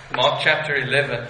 Mark chapter 11.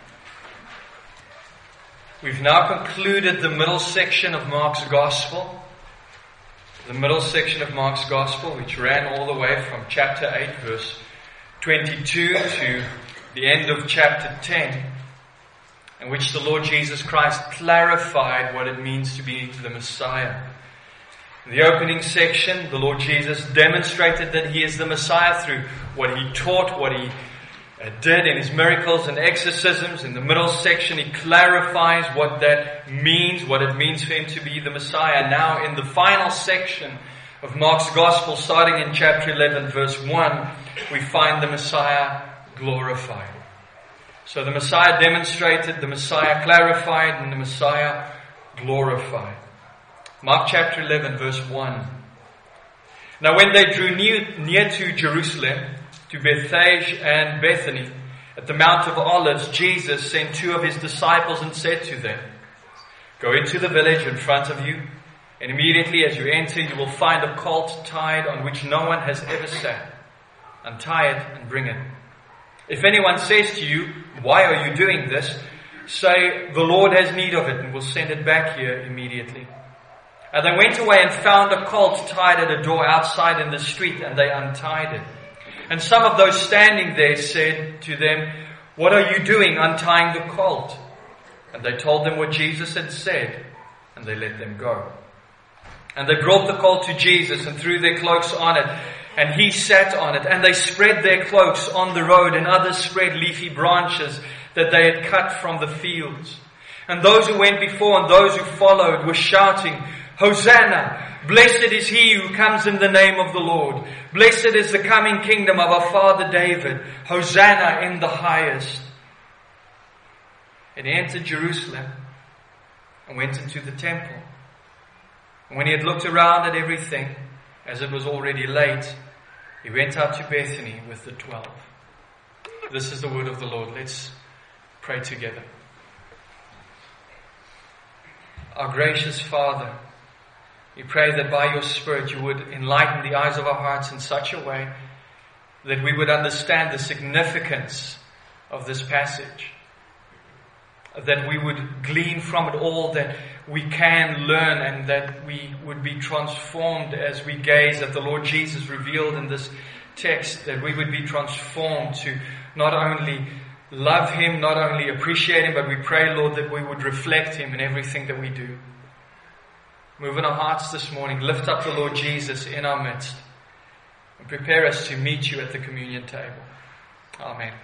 We've now concluded the middle section of Mark's Gospel. The middle section of Mark's Gospel, which ran all the way from chapter 8, verse 22 to the end of chapter 10, in which the Lord Jesus Christ clarified what it means to be the Messiah. In the opening section, the Lord Jesus demonstrated that He is the Messiah through what He taught, what He did in His miracles and exorcisms. In the middle section, He clarifies what that means, what it means for Him to be the Messiah. Now, in the final section of Mark's Gospel, starting in chapter 11, verse 1, we find the Messiah glorified. So the Messiah demonstrated, the Messiah clarified, and the Messiah glorified. Mark chapter 11, verse 1. Now when they drew near to Jerusalem, to Bethphage and Bethany, at the Mount of Olives, Jesus sent two of His disciples and said to them, "Go into the village in front of you, and immediately as you enter you will find a colt tied on which no one has ever sat. Untie it and bring it. If anyone says to you, 'Why are you doing this?' say, 'The Lord has need of it, and will send it back here immediately.'" And they went away and found a colt tied at a door outside in the street, and they untied it. And some of those standing there said to them, "What are you doing untying the colt?" And they told them what Jesus had said, and they let them go. And they brought the colt to Jesus and threw their cloaks on it, and He sat on it. And they spread their cloaks on the road, and others spread leafy branches that they had cut from the fields. And those who went before and those who followed were shouting, "Hosanna! Blessed is He who comes in the name of the Lord. Blessed is the coming kingdom of our father David. Hosanna in the highest." And He entered Jerusalem and went into the temple. And when He had looked around at everything, as it was already late, He went out to Bethany with the 12. This is the word of the Lord. Let's pray together. Our gracious Father, we pray that by Your Spirit You would enlighten the eyes of our hearts in such a way that we would understand the significance of this passage. That we would glean from it all that we can learn, and that we would be transformed as we gaze at the Lord Jesus revealed in this text. That we would be transformed to not only love Him, not only appreciate Him, but we pray, Lord, that we would reflect Him in everything that we do. Move in our hearts this morning. Lift up the Lord Jesus in our midst. And prepare us to meet You at the communion table. Amen.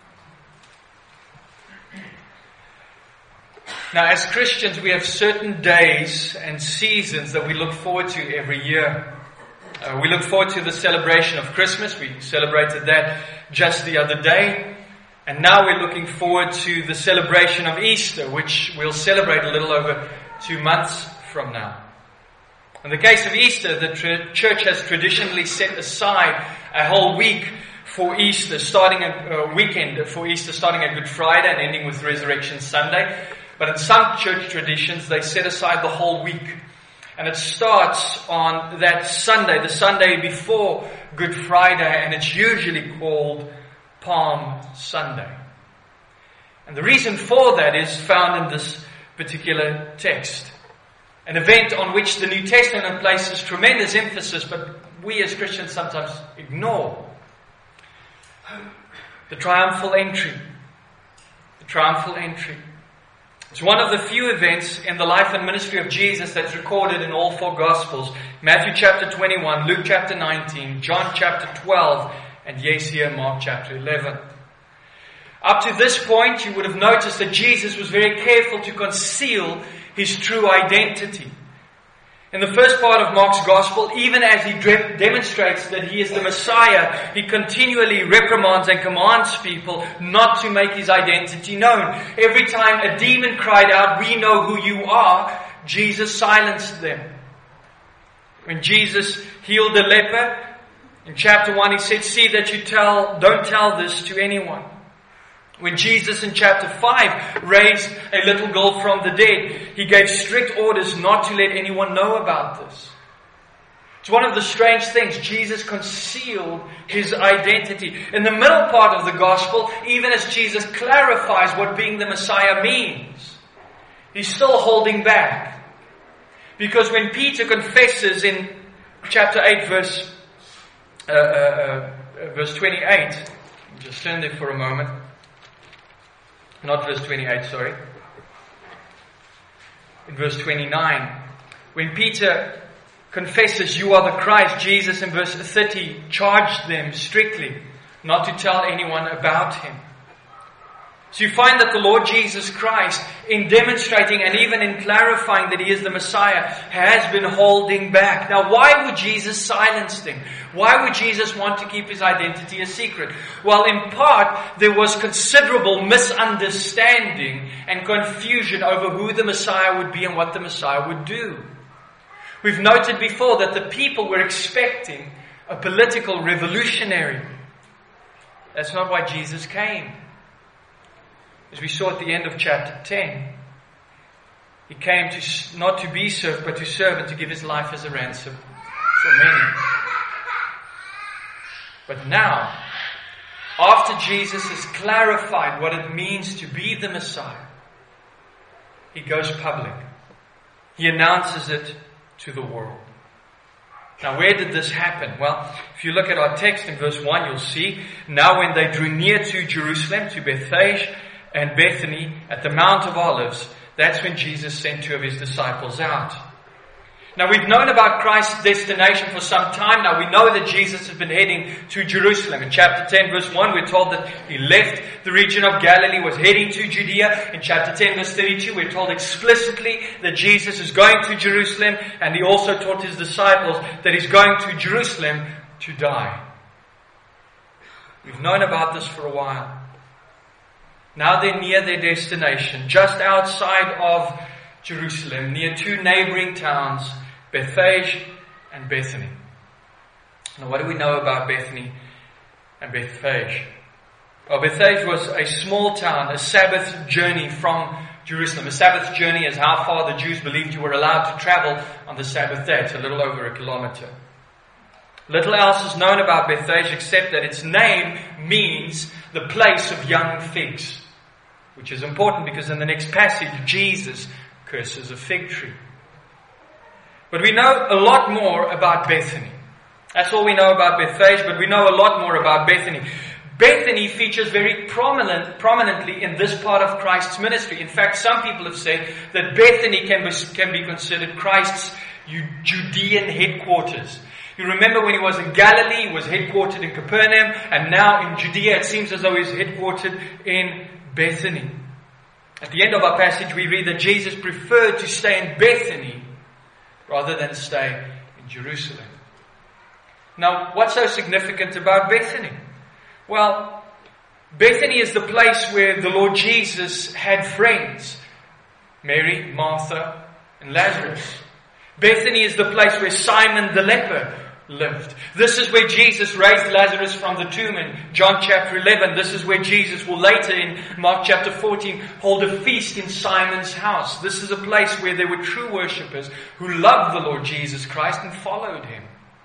Now, as Christians, we have certain days and seasons that we look forward to every year. We look forward to the celebration of Christmas. We celebrated that just the other day. And now we're looking forward to the celebration of Easter, which we'll celebrate a little over 2 months from now. In the case of Easter, the church has traditionally set aside a whole week for Easter, starting a weekend for Easter, starting at Good Friday and ending with Resurrection Sunday. But in some church traditions, they set aside the whole week. And it starts on that Sunday, the Sunday before Good Friday, and it's usually called Palm Sunday. And the reason for that is found in this particular text. An event on which the New Testament places tremendous emphasis, but we as Christians sometimes ignore. The triumphal entry. The triumphal entry. It's one of the few events in the life and ministry of Jesus that's recorded in all 4 Gospels. Matthew chapter 21, Luke chapter 19, John chapter 12, and yes, here Mark chapter 11. Up to this point, you would have noticed that Jesus was very careful to conceal His true identity. In the first part of Mark's Gospel, even as He demonstrates that He is the Messiah, He continually reprimands and commands people not to make His identity known. Every time a demon cried out, "We know who you are," Jesus silenced them. When Jesus healed the leper, in chapter 1 He said, "See that you don't tell this to anyone." When Jesus in chapter 5 raised a little girl from the dead, He gave strict orders not to let anyone know about this. It's one of the strange things. Jesus concealed his identity. In the middle part of the gospel, even as Jesus clarifies what being the Messiah means, he's still holding back. Because when Peter confesses in chapter 8, verse 28, just turn there for a moment. Not verse 28, sorry. In verse 29, when Peter confesses, "You are the Christ," Jesus in verse 30 charged them strictly not to tell anyone about him. So you find that the Lord Jesus Christ, in demonstrating and even in clarifying that he is the Messiah, has been holding back. Now, why would Jesus silence them? Why would Jesus want to keep his identity a secret? Well, in part, there was considerable misunderstanding and confusion over who the Messiah would be and what the Messiah would do. We've noted before that the people were expecting a political revolutionary. That's not why Jesus came. As we saw at the end of chapter 10, he came to not to be served, but to serve and to give his life as a ransom for many. But now, after Jesus has clarified what it means to be the Messiah, he goes public. He announces it to the world. Now, where did this happen? Well, if you look at our text in verse 1, you'll see, "Now when they drew near to Jerusalem, to Bethphage and Bethany at the Mount of Olives," that's when Jesus sent 2 of his disciples out. Now, we've known about Christ's destination for some time now. We know that Jesus has been heading to Jerusalem. In chapter 10, verse 1, we're told that he left the region of Galilee, was heading to Judea. In chapter 10, verse 32, we're told explicitly that Jesus is going to Jerusalem, and he also taught his disciples that he's going to Jerusalem to die. We've known about this for a while. Now they're near their destination, just outside of Jerusalem, near 2 neighboring towns, Bethphage and Bethany. Now, what do we know about Bethany and Bethphage? Well, Bethphage was a small town, a Sabbath journey from Jerusalem. A Sabbath journey is how far the Jews believed you were allowed to travel on the Sabbath day. It's a little over 1 kilometer. Little else is known about Bethphage except that its name means the place of young figs, which is important because in the next passage, Jesus curses a fig tree. But we know a lot more about Bethany. That's all we know about Bethphage, but we know a lot more about Bethany. Bethany features very prominently in this part of Christ's ministry. In fact, some people have said that Bethany can be considered Christ's Judean headquarters. You remember when he was in Galilee, he was headquartered in Capernaum, and now in Judea it seems as though he's headquartered in Bethany. At the end of our passage we read that Jesus preferred to stay in Bethany rather than stay in Jerusalem. Now, what's so significant about Bethany? Well, Bethany is the place where the Lord Jesus had friends. Mary, Martha, and Lazarus. Bethany is the place where Simon the leper lived. This is where Jesus raised Lazarus from the tomb in John chapter 11. This is where Jesus will later in Mark chapter 14 hold a feast in Simon's house. This is a place where there were true worshippers who loved the Lord Jesus Christ and followed him.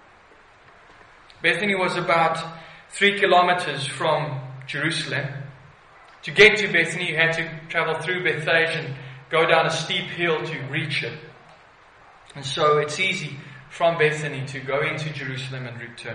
Bethany was about 3 kilometers from Jerusalem. To get to Bethany, you had to travel through Bethphage and go down a steep hill to reach it. And so it's easy from Bethany to go into Jerusalem and return.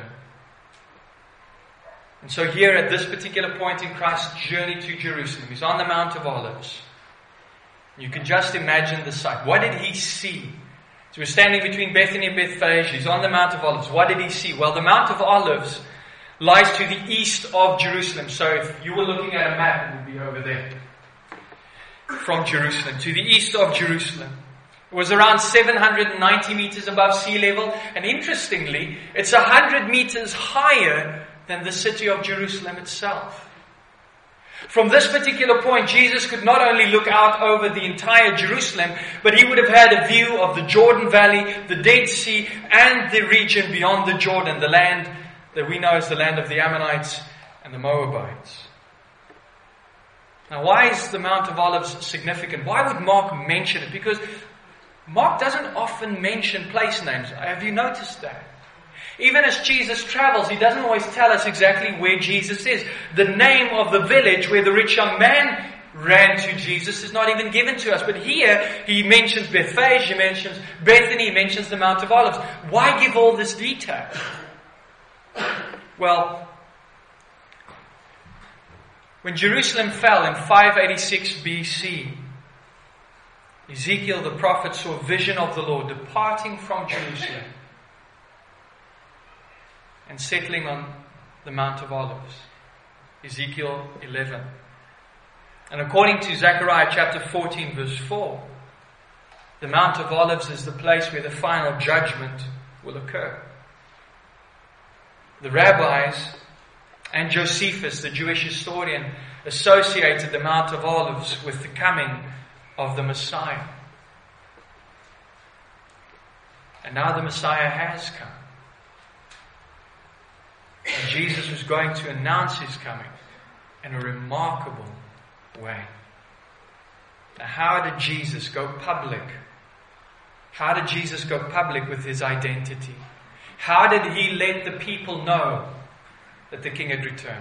And so here at this particular point in Christ's journey to Jerusalem, he's on the Mount of Olives. You can just imagine the sight. What did he see? So we're standing between Bethany and Bethphage. He's on the Mount of Olives. What did he see? Well, the Mount of Olives lies to the east of Jerusalem. So if you were looking at a map, it would be over there. From Jerusalem, to the east of Jerusalem. It was around 790 meters above sea level. And interestingly, it's 100 meters higher than the city of Jerusalem itself. From this particular point, Jesus could not only look out over the entire Jerusalem, but he would have had a view of the Jordan Valley, the Dead Sea, and the region beyond the Jordan, the land that we know as the land of the Ammonites and the Moabites. Now, why is the Mount of Olives significant? Why would Mark mention it? Because Mark doesn't often mention place names. Have you noticed that? Even as Jesus travels, He doesn't always tell us exactly where Jesus is. The name of the village where the rich young man ran to Jesus is not even given to us. But here, He mentions Bethphage, He mentions Bethany, He mentions the Mount of Olives. Why give all this detail? Well, when Jerusalem fell in 586 BC, Ezekiel the prophet saw a vision of the Lord departing from Jerusalem and settling on the Mount of Olives. Ezekiel 11. And according to Zechariah chapter 14 verse 4, the Mount of Olives is the place where the final judgment will occur. The rabbis and Josephus, the Jewish historian, associated the Mount of Olives with the coming of the Messiah. And now the Messiah has come. And Jesus was going to announce His coming in a remarkable way. Now, how did Jesus go public? How did Jesus go public with His identity? How did He let the people know that the King had returned?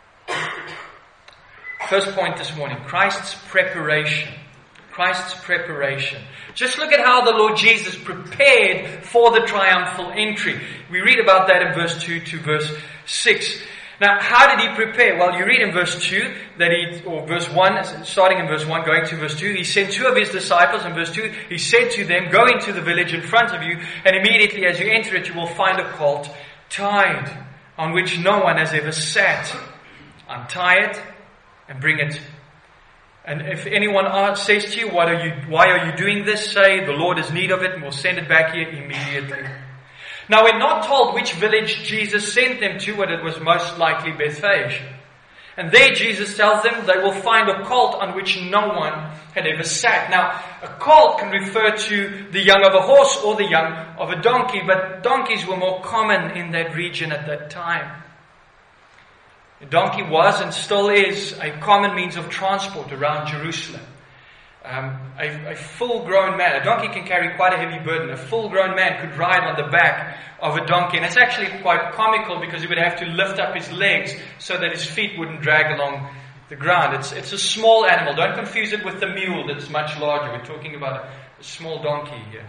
First point this morning, Christ's preparation. Christ's preparation. Just look at how the Lord Jesus prepared for the triumphal entry. We read about that in verse 2 to verse 6. Now, how did He prepare? Well, you read in verse 2 that or verse 1, starting in verse 1, going to verse 2, He sent 2 of His disciples. In verse 2, He said to them, "Go into the village in front of you, and immediately as you enter it, you will find a colt tied, on which no one has ever sat. Untie it and bring it. And if anyone says to you, why are you doing this? Say, the Lord has need of it, and we'll send it back here immediately." Now, we're not told which village Jesus sent them to, but it was most likely Bethphage. And there Jesus tells them they will find a colt on which no one had ever sat. Now, a colt can refer to the young of a horse or the young of a donkey, but donkeys were more common in that region at that time. A donkey was and still is a common means of transport around Jerusalem. A full-grown man, a donkey can carry quite a heavy burden. A full-grown man could ride on the back of a donkey. And it's actually quite comical because he would have to lift up his legs so that his feet wouldn't drag along the ground. It's a small animal. Don't confuse it with the mule that's much larger. We're talking about a small donkey here.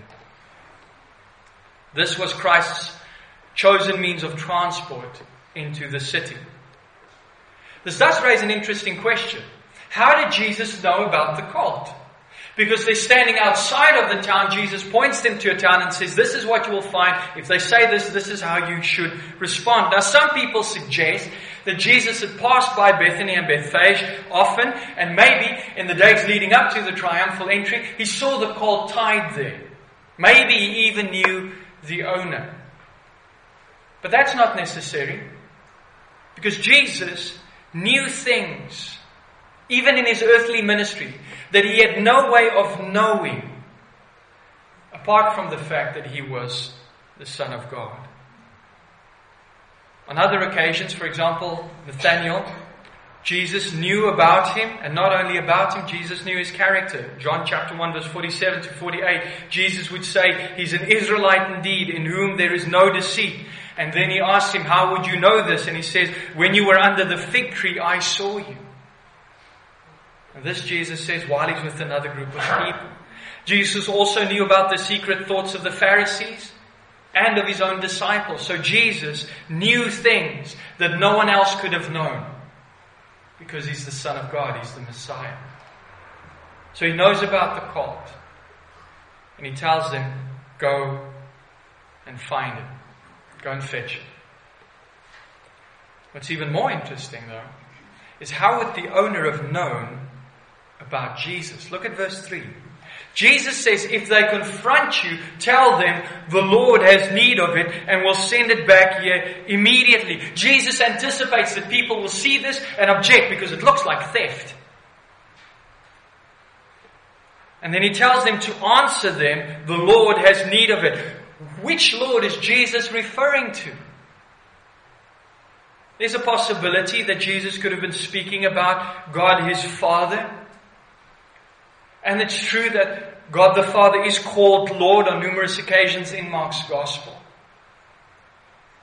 This was Christ's chosen means of transport into the city. This does raise an interesting question. How did Jesus know about the colt? Because they're standing outside of the town. Jesus points them to a town and says, "This is what you will find. If they say this, this is how you should respond." Now, some people suggest that Jesus had passed by Bethany and Bethphage often, and maybe in the days leading up to the triumphal entry, He saw the colt tied there. Maybe He even knew the owner. But that's not necessary, because Jesus knew things, even in His earthly ministry, that He had no way of knowing, apart from the fact that He was the Son of God. On other occasions, for example, Nathanael, Jesus knew about him, and not only about him, Jesus knew his character. John chapter 1 verse 47 to 48, Jesus would say, "He's an Israelite indeed, in whom there is no deceit." And then He asked him, "How would you know this?" And He says, "When you were under the fig tree, I saw you." And this Jesus says while He's with another group of people. Jesus also knew about the secret thoughts of the Pharisees and of His own disciples. So Jesus knew things that no one else could have known, because He's the Son of God, He's the Messiah. So He knows about the colt, and He tells them, "Go and find it. Go and fetch it." What's even more interesting, though, is how would the owner have known about Jesus? Look at verse 3. Jesus says, "If they confront you, tell them the Lord has need of it and will send it back here immediately." Jesus anticipates that people will see this and object because it looks like theft. And then He tells them to answer them, "The Lord has need of it." Which Lord is Jesus referring to? There's a possibility that Jesus could have been speaking about God His Father. And it's true that God the Father is called Lord on numerous occasions in Mark's Gospel.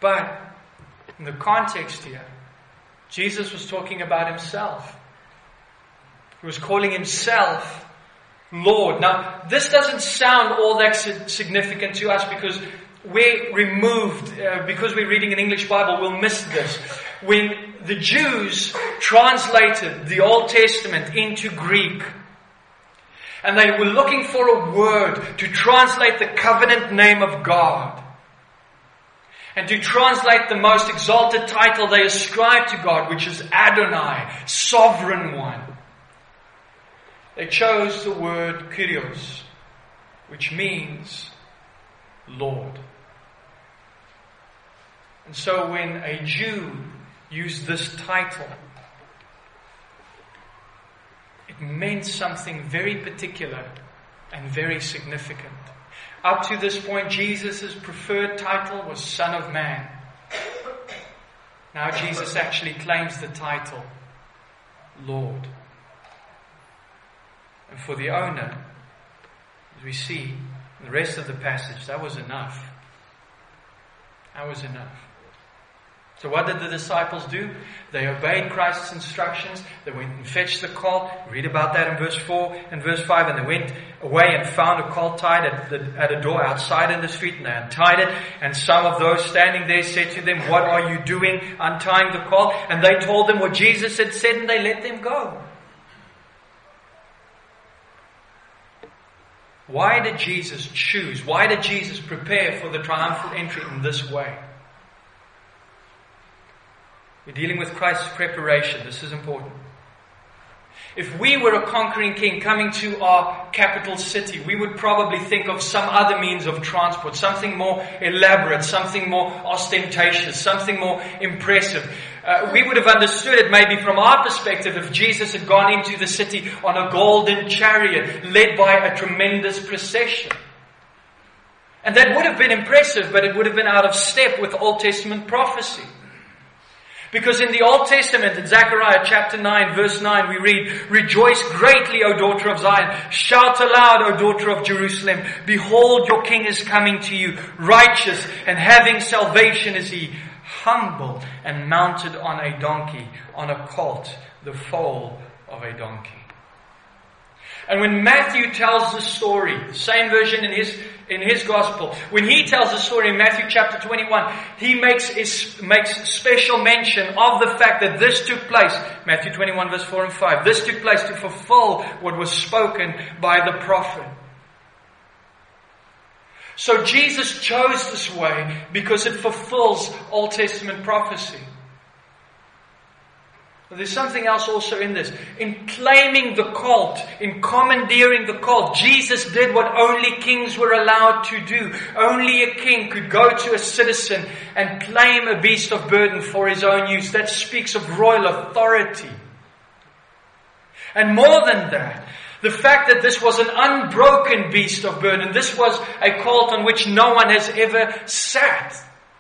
But in the context here, Jesus was talking about himself. He was calling himself Lord. Now, this doesn't sound all that significant to us because we're removed, because we're reading an English Bible, we'll miss this. When the Jews translated the Old Testament into Greek, and they were looking for a word to translate the covenant name of God, and to translate the most exalted title they ascribe to God, which is Adonai, Sovereign One, they chose the word Kyrios, which means Lord. And so when a Jew used this title, it meant something very particular and very significant. Up to this point, Jesus' preferred title was Son of Man. Now Jesus actually claims the title Lord. And for the owner, as we see in the rest of the passage, that was enough. That was enough. So what did the disciples do? They obeyed Christ's instructions. They went and fetched the colt. Read about that in verse 4 and verse 5. And they went away and found a colt tied at a door outside in the street. And they untied it. And some of those standing there said to them, "What are you doing untying the colt?" And they told them what Jesus had said, and they let them go. Why did Jesus choose? Why did Jesus prepare for the triumphal entry in this way? We're dealing with Christ's preparation. This is important. If we were a conquering king coming to our capital city, we would probably think of some other means of transport, something more elaborate, something more ostentatious, something more impressive. We would have understood it maybe from our perspective if Jesus had gone into the city on a golden chariot led by a tremendous procession. And that would have been impressive, but it would have been out of step with Old Testament prophecy. Because in the Old Testament, in Zechariah chapter 9, verse 9, we read, "Rejoice greatly, O daughter of Zion. Shout aloud, O daughter of Jerusalem. Behold, your king is coming to you. Righteous and having salvation is he. Humble and mounted on a donkey, on a colt, the foal of a donkey." And when Matthew tells the story, the same version in his gospel, when he tells the story in Matthew chapter 21, he makes special mention of the fact that this took place, Matthew 21 verse 4 and 5, this took place to fulfill what was spoken by the prophet. So Jesus chose this way because it fulfills Old Testament prophecy. But there's something else also in this. In claiming the colt, in commandeering the colt, Jesus did what only kings were allowed to do. Only a king could go to a citizen and claim a beast of burden for his own use. That speaks of royal authority. And more than that, the fact that this was an unbroken beast of burden, this was a colt on which no one has ever sat.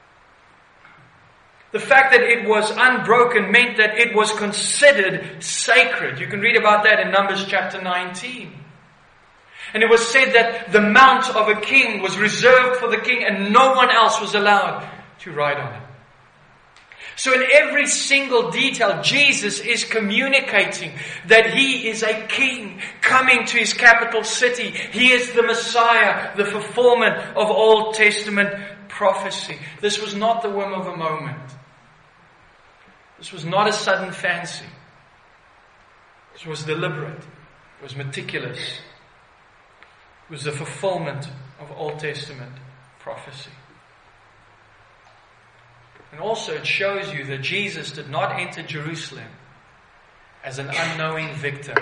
The fact that it was unbroken meant that it was considered sacred. You can read about that in Numbers chapter 19. And it was said that the mount of a king was reserved for the king and no one else was allowed to ride on it. So in every single detail, Jesus is communicating that he is a king coming to his capital city. He is the Messiah, the fulfillment of Old Testament prophecy. This was not the whim of a moment. This was not a sudden fancy. This was deliberate. It was meticulous. It was the fulfillment of Old Testament prophecy. And also it shows you that Jesus did not enter Jerusalem as an unknowing victor.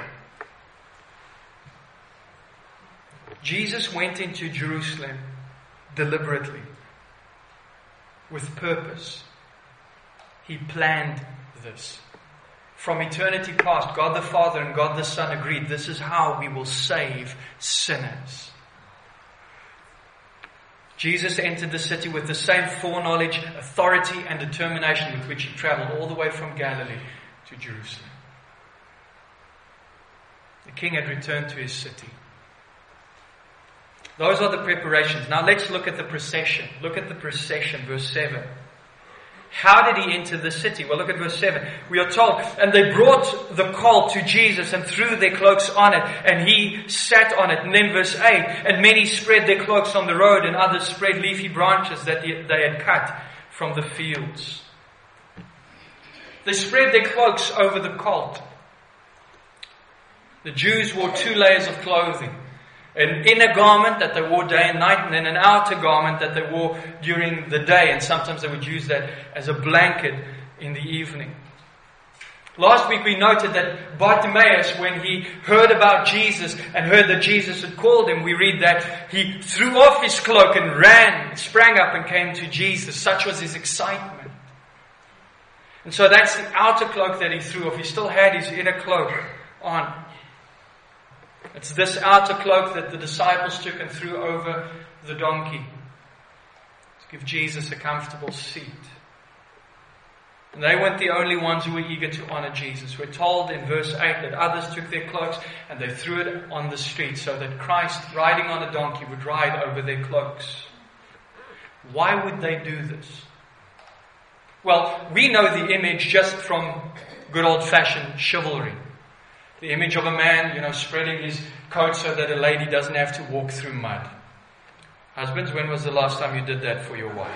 Jesus went into Jerusalem deliberately, with purpose. He planned this. From eternity past, God the Father and God the Son agreed, this is how we will save sinners. Jesus entered the city with the same foreknowledge, authority and determination with which he traveled all the way from Galilee to Jerusalem. The king had returned to his city. Those are the preparations. Now let's look at the procession. Look at the procession, verse 7. How did he enter the city? Well, look at verse 7. We are told, and they brought the colt to Jesus and threw their cloaks on it, and he sat on it. And then verse 8, and many spread their cloaks on the road, and others spread leafy branches that they had cut from the fields. They spread their cloaks over the colt. The Jews wore 2 layers of clothing. An inner garment that they wore day and night, and then an outer garment that they wore during the day. And sometimes they would use that as a blanket in the evening. Last week we noted that Bartimaeus, when he heard about Jesus and heard that Jesus had called him, we read that he threw off his cloak and ran, sprang up and came to Jesus. Such was his excitement. And so that's the outer cloak that he threw off. He still had his inner cloak on. It's this outer cloak that the disciples took and threw over the donkey to give Jesus a comfortable seat. And they weren't the only ones who were eager to honor Jesus. We're told in verse 8 that others took their cloaks and they threw it on the street so that Christ, riding on a donkey, would ride over their cloaks. Why would they do this? Well, we know the image just from good old-fashioned chivalry. The image of a man, spreading his coat so that a lady doesn't have to walk through mud. Husbands, when was the last time you did that for your wife?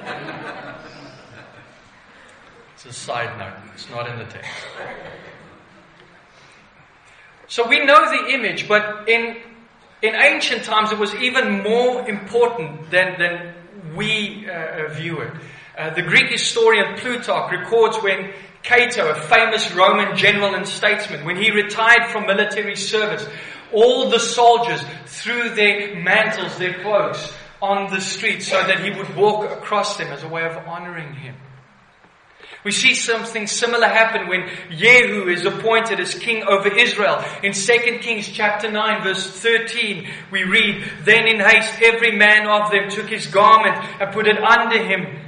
It's a side note. It's not in the text. So we know the image, but in ancient times it was even more important than we view it. The Greek historian Plutarch records when Cato, a famous Roman general and statesman, when he retired from military service, all the soldiers threw their mantles, their cloaks, on the street so that he would walk across them as a way of honoring him. We see something similar happen when Jehu is appointed as king over Israel. In 2 Kings chapter 9 verse 13 we read, "Then in haste every man of them took his garment and put it under him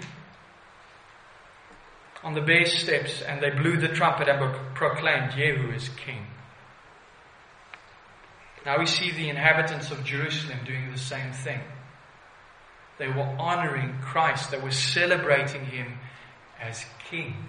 on the bare steps, and they blew the trumpet and proclaimed, Jehu is king." Now we see the inhabitants of Jerusalem doing the same thing. They were honoring Christ. They were celebrating him as king.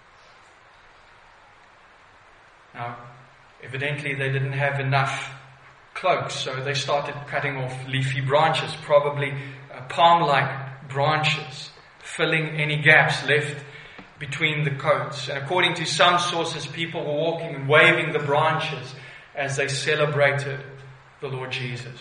Now, evidently they didn't have enough cloaks, so they started cutting off leafy branches, probably palm-like branches, filling any gaps left between the coats. And according to some sources, people were walking and waving the branches as they celebrated the Lord Jesus.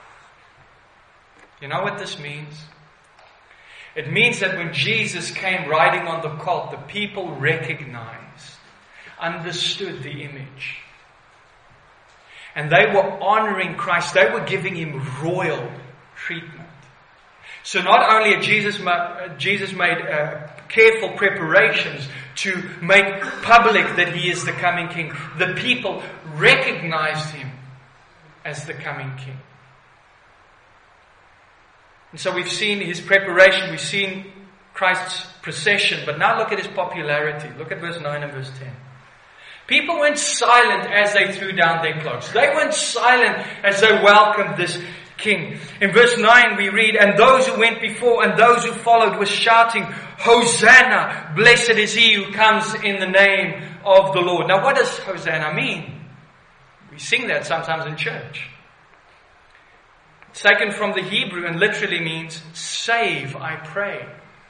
You know what this means? It means that when Jesus came riding on the colt, the people recognized, understood the image. And they were honoring Christ. They were giving him royal treatment. So not only had Jesus made careful preparations to make public that he is the coming king, the people recognized him as the coming king. And so we've seen his preparation, we've seen Christ's procession, but now look at his popularity. Look at verse 9 and verse 10. People weren't silent as they threw down their cloaks. They weren't silent as they welcomed this king. In verse 9 we read, "And those who went before and those who followed were shouting, Hosanna! Blessed is he who comes in the name of the Lord." Now what does Hosanna mean? We sing that sometimes in church. It's taken from the Hebrew and literally means, "Save, I pray."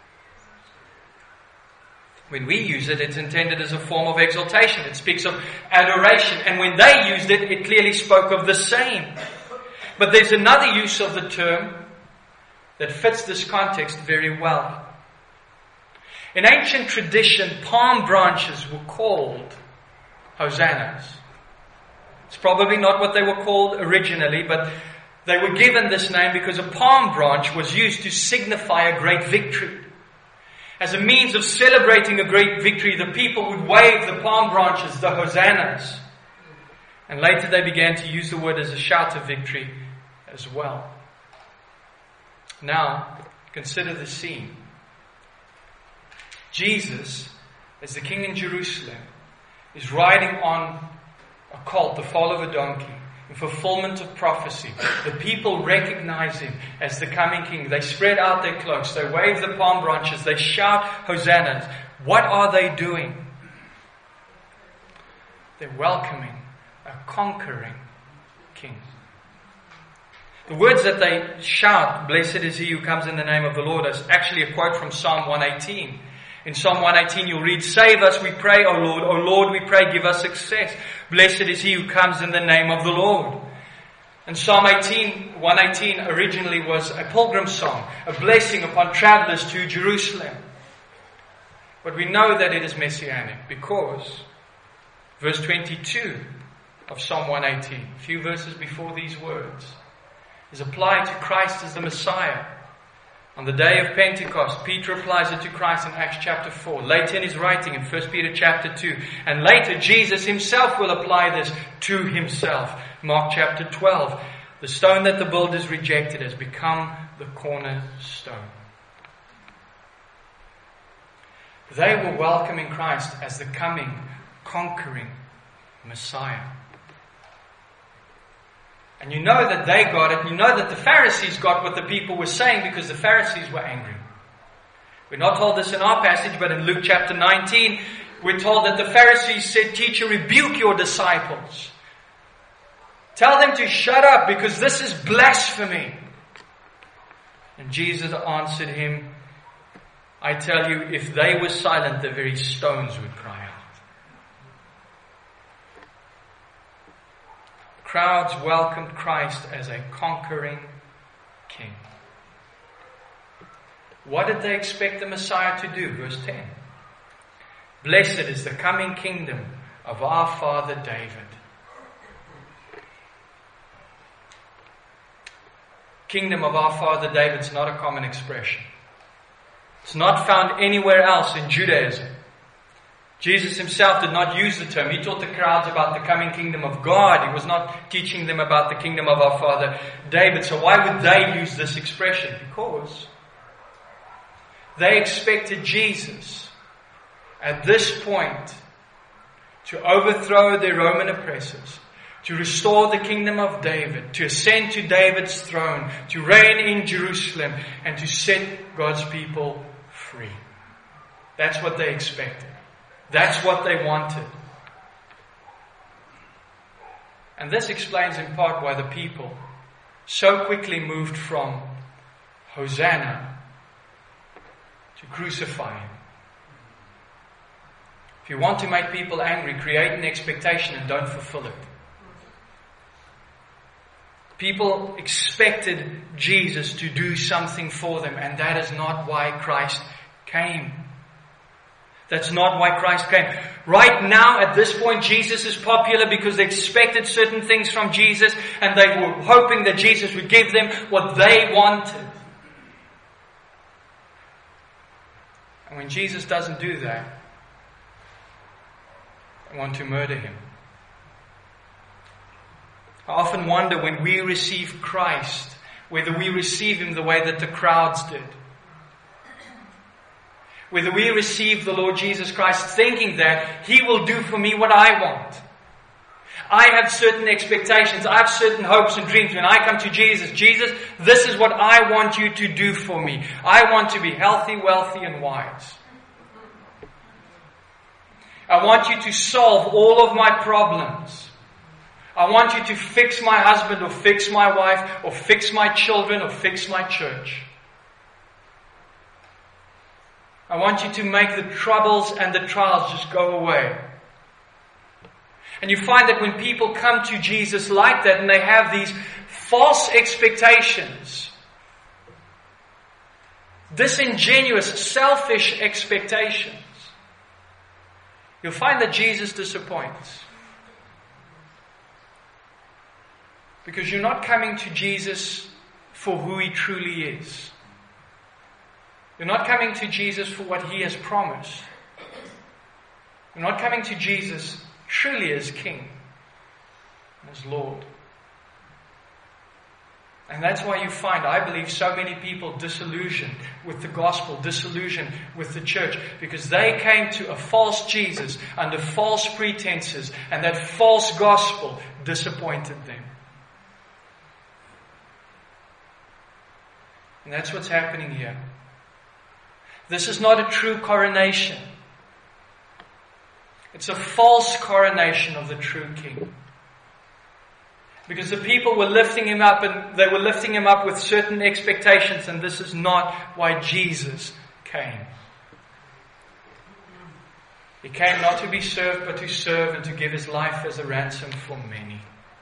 When we use it, it's intended as a form of exaltation. It speaks of adoration. And when they used it, it clearly spoke of the same. But there's another use of the term that fits this context very well. In ancient tradition, palm branches were called hosannas. It's probably not what they were called originally, but they were given this name because a palm branch was used to signify a great victory. As a means of celebrating a great victory, the people would wave the palm branches, the hosannas. And later they began to use the word as a shout of victory as well. Now, consider the scene. Jesus, as the king in Jerusalem, is riding on a colt, the foal of a donkey. in fulfillment of prophecy. The people recognize him as the coming king. They spread out their cloaks. They wave the palm branches. They shout hosannas. What are they doing? They're welcoming a conquering king. The words that they shout, blessed is he who comes in the name of the Lord, is actually a quote from Psalm 118. In Psalm 118 you'll read, save us, we pray, O Lord. O Lord, we pray, give us success. Blessed is he who comes in the name of the Lord. And Psalm 118 originally was a pilgrim song, a blessing upon travelers to Jerusalem. But we know that it is messianic because verse 22 of Psalm 118, a few verses before these words, is applied to Christ as the Messiah. On the day of Pentecost, Peter applies it to Christ in Acts chapter 4. Later in his writing in 1 Peter chapter 2. And later Jesus himself will apply this to himself. Mark chapter 12. The stone that the builders rejected has become the cornerstone. They were welcoming Christ as the coming, conquering Messiah. And you know that they got it. You know that the Pharisees got what the people were saying because the Pharisees were angry. We're not told this in our passage, but in Luke chapter 19, we're told that the Pharisees said, Teacher, rebuke your disciples. Tell them to shut up because this is blasphemy. And Jesus answered him, I tell you, if they were silent, the very stones would cry out. Crowds welcomed Christ as a conquering king. What did they expect the Messiah to do? Verse 10. Blessed is the coming kingdom of our father David. Kingdom of our father David is not a common expression. It's not found anywhere else in Judaism. Jesus himself did not use the term. He taught the crowds about the coming kingdom of God. He was not teaching them about the kingdom of our father David. So why would they use this expression? Because they expected Jesus at this point to overthrow their Roman oppressors, to restore the kingdom of David, to ascend to David's throne, to reign in Jerusalem, and to set God's people free. That's what they expected. That's what they wanted. And this explains in part why the people so quickly moved from Hosanna to crucify him. If you want to make people angry, create an expectation and don't fulfill it. People expected Jesus to do something for them, and that is not why Christ came. That's not why Christ came. Right now, at this point, Jesus is popular because they expected certain things from Jesus and they were hoping that Jesus would give them what they wanted. And when Jesus doesn't do that, they want to murder him. I often wonder when we receive Christ, whether we receive him the way that the crowds did. Whether we receive the Lord Jesus Christ thinking that he will do for me what I want. I have certain expectations. I have certain hopes and dreams. When I come to Jesus, Jesus, this is what I want you to do for me. I want to be healthy, wealthy, and wise. I want you to solve all of my problems. I want you to fix my husband or fix my wife or fix my children or fix my church. I want you to make the troubles and the trials just go away. And you find that when people come to Jesus like that and they have these false expectations, disingenuous, selfish expectations, you'll find that Jesus disappoints. Because you're not coming to Jesus for who he truly is. You're not coming to Jesus for what he has promised. You're not coming to Jesus truly as King, as Lord. And that's why you find, I believe, so many people disillusioned with the gospel, disillusioned with the church, because they came to a false Jesus under false pretenses, and that false gospel disappointed them. And that's what's happening here. This is not a true coronation. It's a false coronation of the true king. Because the people were lifting him up, and they were lifting him up with certain expectations, and this is not why Jesus came. He came not to be served, but to serve and to give his life as a ransom for many.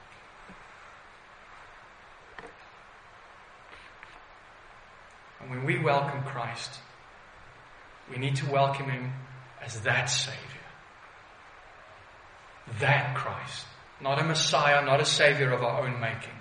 And when we welcome Christ, we need to welcome him as that Savior. That Christ. Not a Messiah, not a Savior of our own making.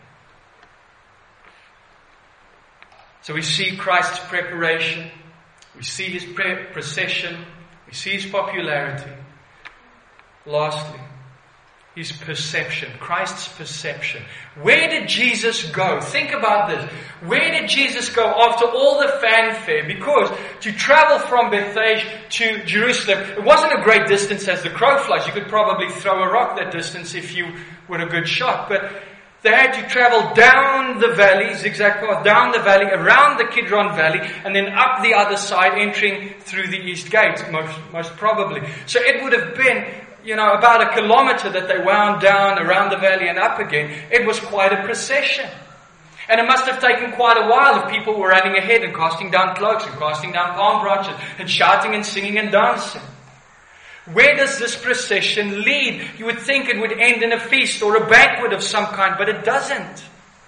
So we see Christ's preparation. We see his procession. We see his popularity. Lastly, his perception. Christ's perception. Where did Jesus go? Think about this. Where did Jesus go after all the fanfare? Because to travel from Bethphage to Jerusalem, it wasn't a great distance as the crow flies. You could probably throw a rock that distance if you were a good shot. But they had to travel down the valley, zigzag path, down the valley, around the Kidron Valley, and then up the other side, entering through the east gate, most probably. So it would have been, about a kilometer that they wound down around the valley and up again. It was quite a procession. And it must have taken quite a while if people were running ahead and casting down cloaks and casting down palm branches and shouting and singing and dancing. Where does this procession lead? You would think it would end in a feast or a banquet of some kind, but it doesn't.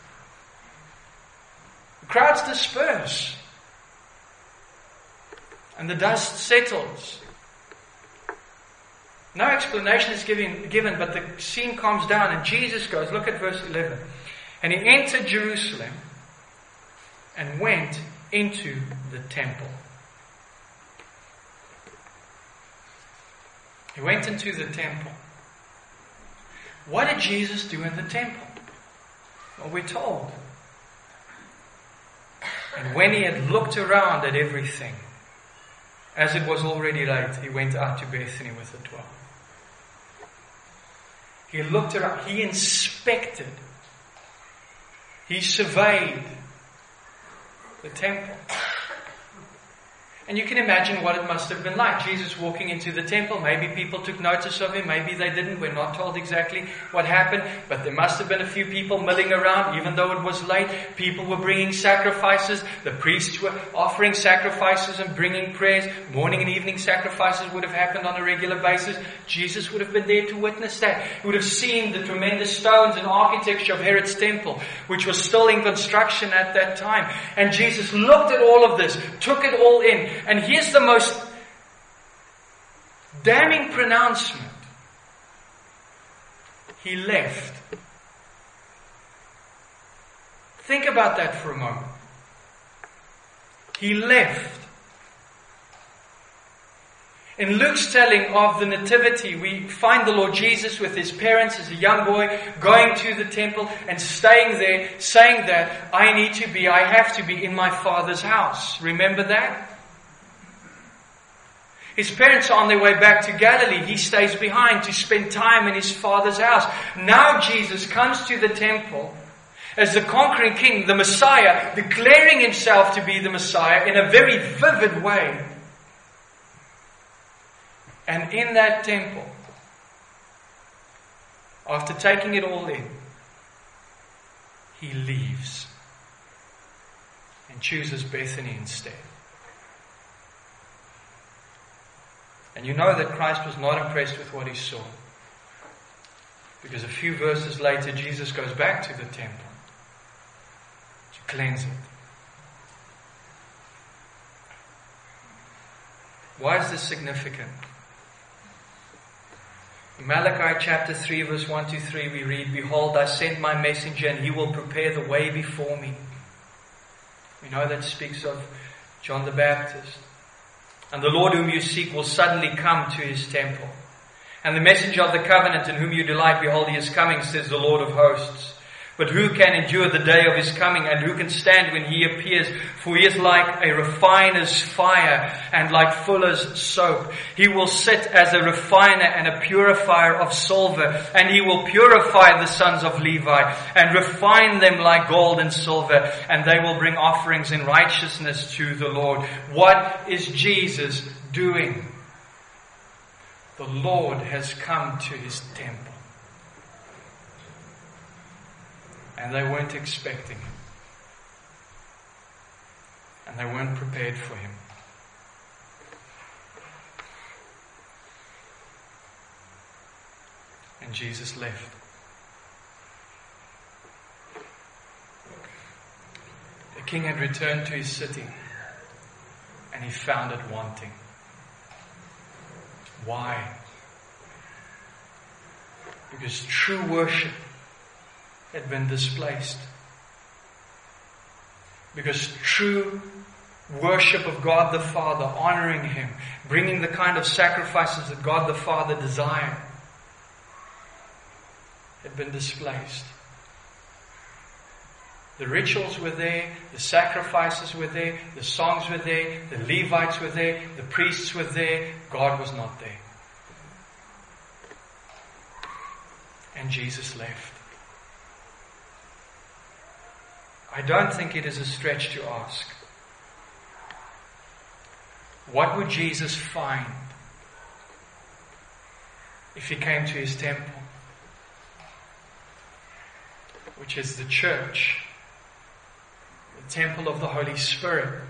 The crowds disperse. And the dust settles. No explanation is given, but the scene calms down and Jesus goes, look at verse 11. And he entered Jerusalem and went into the temple. He went into the temple. What did Jesus do in the temple? Well, we're told. And when he had looked around at everything, as it was already late, he went out to Bethany with the 12. He looked around, he inspected, he surveyed the temple. And you can imagine what it must have been like. Jesus walking into the temple. Maybe people took notice of him. Maybe they didn't. We're not told exactly what happened. But there must have been a few people milling around, even though it was late. People were bringing sacrifices. The priests were offering sacrifices and bringing prayers. Morning and evening sacrifices would have happened on a regular basis. Jesus would have been there to witness that. He would have seen the tremendous stones and architecture of Herod's temple, which was still in construction at that time. And Jesus looked at all of this, took it all in. And here's the most damning pronouncement. He left. Think about that for a moment. He left. In Luke's telling of the Nativity, we find the Lord Jesus with his parents as a young boy going to the temple and staying there, saying that I have to be in my Father's house. Remember that? His parents are on their way back to Galilee. He stays behind to spend time in his Father's house. Now Jesus comes to the temple as the conquering king, the Messiah, declaring himself to be the Messiah in a very vivid way. And in that temple, after taking it all in, he leaves and chooses Bethany instead. And you know that Christ was not impressed with what he saw. Because a few verses later, Jesus goes back to the temple to cleanse it. Why is this significant? In Malachi chapter 3, verse 1 to 3, we read, Behold, I send my messenger, and he will prepare the way before me. We know that speaks of John the Baptist. And the Lord whom you seek will suddenly come to his temple. And the messenger of the covenant in whom you delight, behold, he is coming, says the Lord of hosts. But who can endure the day of his coming, and who can stand when he appears? For he is like a refiner's fire and like fuller's soap. He will sit as a refiner and a purifier of silver, and he will purify the sons of Levi and refine them like gold and silver, and they will bring offerings in righteousness to the Lord. What is Jesus doing? The Lord has come to his temple. And they weren't expecting him. And they weren't prepared for him. And Jesus left. The king had returned to his city, and he found it wanting. Why? Because true worship had been displaced. Because true worship of God the Father, honoring him, bringing the kind of sacrifices that God the Father desired, had been displaced. The rituals were there, the sacrifices were there, the songs were there, the Levites were there, the priests were there. God was not there. And Jesus left. I don't think it is a stretch to ask, what would Jesus find if he came to his temple, which is the church, the temple of the Holy Spirit,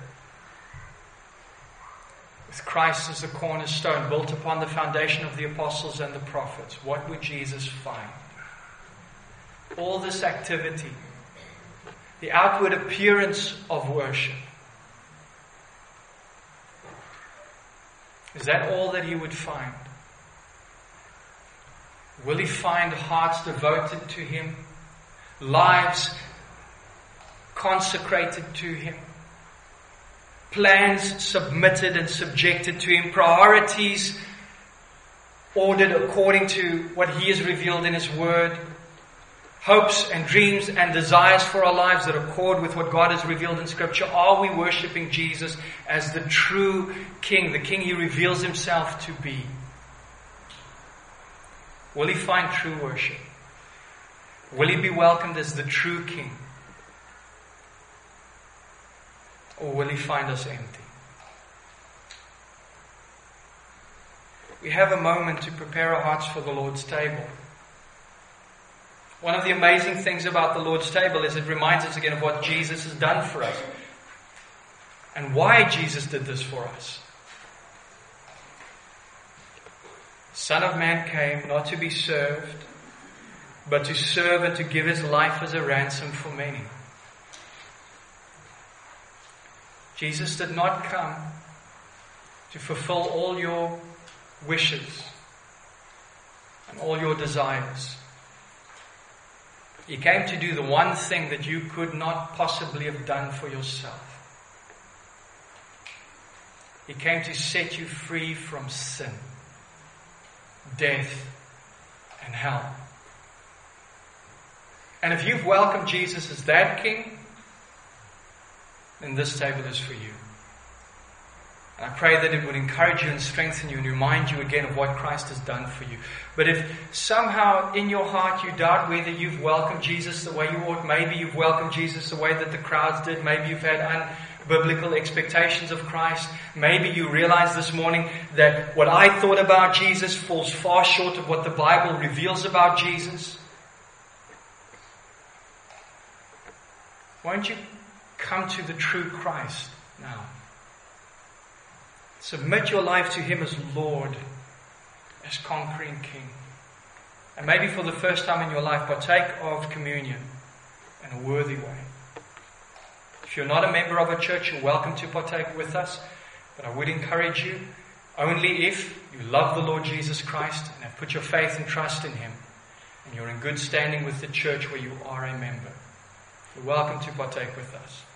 with Christ as the cornerstone, built upon the foundation of the apostles and the prophets? What would Jesus find? All this activity, the outward appearance of worship, is that all that he would find? Will he find hearts devoted to him, lives consecrated to him, plans submitted and subjected to him, priorities ordered according to what he has revealed in his word, hopes and dreams and desires for our lives that accord with what God has revealed in Scripture? Are we worshiping Jesus as the true King, the King he reveals himself to be? Will he find true worship? Will he be welcomed as the true King? Or will he find us empty? We have a moment to prepare our hearts for the Lord's table. One of the amazing things about the Lord's table is it reminds us again of what Jesus has done for us and why Jesus did this for us. The Son of Man came not to be served, but to serve and to give his life as a ransom for many. Jesus did not come to fulfill all your wishes and all your desires. He came to do the one thing that you could not possibly have done for yourself. He came to set you free from sin, death, and hell. And if you've welcomed Jesus as that King, then this table is for you. And I pray that it would encourage you and strengthen you and remind you again of what Christ has done for you. But if somehow in your heart you doubt whether you've welcomed Jesus the way you ought, maybe you've welcomed Jesus the way that the crowds did, maybe you've had unbiblical expectations of Christ, maybe you realize this morning that what I thought about Jesus falls far short of what the Bible reveals about Jesus, won't you come to the true Christ now? Submit your life to him as Lord, as conquering King. And maybe for the first time in your life, partake of communion in a worthy way. If you're not a member of a church, you're welcome to partake with us. But I would encourage you, only if you love the Lord Jesus Christ and have put your faith and trust in him, and you're in good standing with the church where you are a member. You're welcome to partake with us.